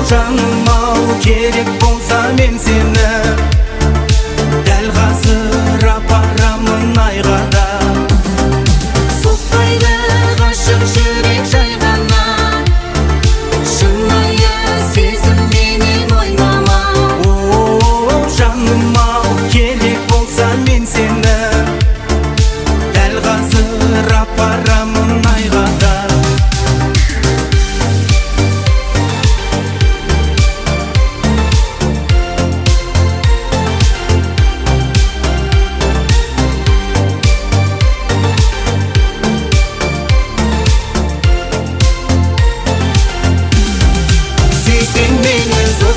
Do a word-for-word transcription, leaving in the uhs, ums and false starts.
жаным ау, керек болса мен сені дәл қазір апарамын айға да. Соқпайды ғашық жүрек жай ғана, шынайы сезімменен ойнама. О, жаным ау, керек болса мен сені дәл қазір апарамын айға да. Сүйсең мені